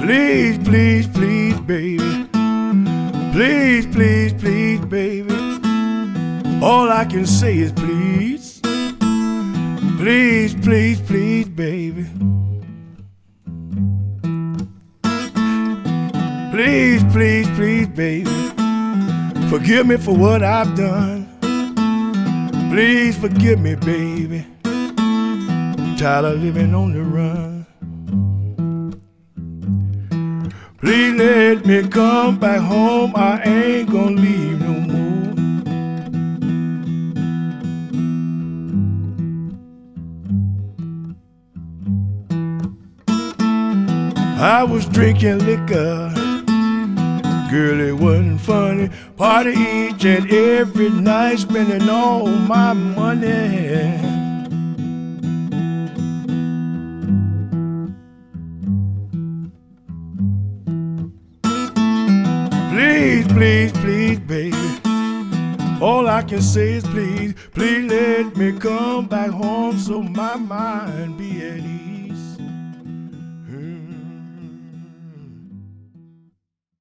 Please, please, please, baby. Please, please, please, baby. All I can say is please. Please, please, please, baby. Please, please, please, baby. Forgive me for what I've done. Please forgive me, baby. I'm tired of living on the run. Please let me come back home. I ain't gonna leave no more. I was drinking liquor. Girl, it wasn't funny. Party each and every night, spending all my money. Please, please, please, baby. All I can say is please, please let me come back home so my mind be at ease.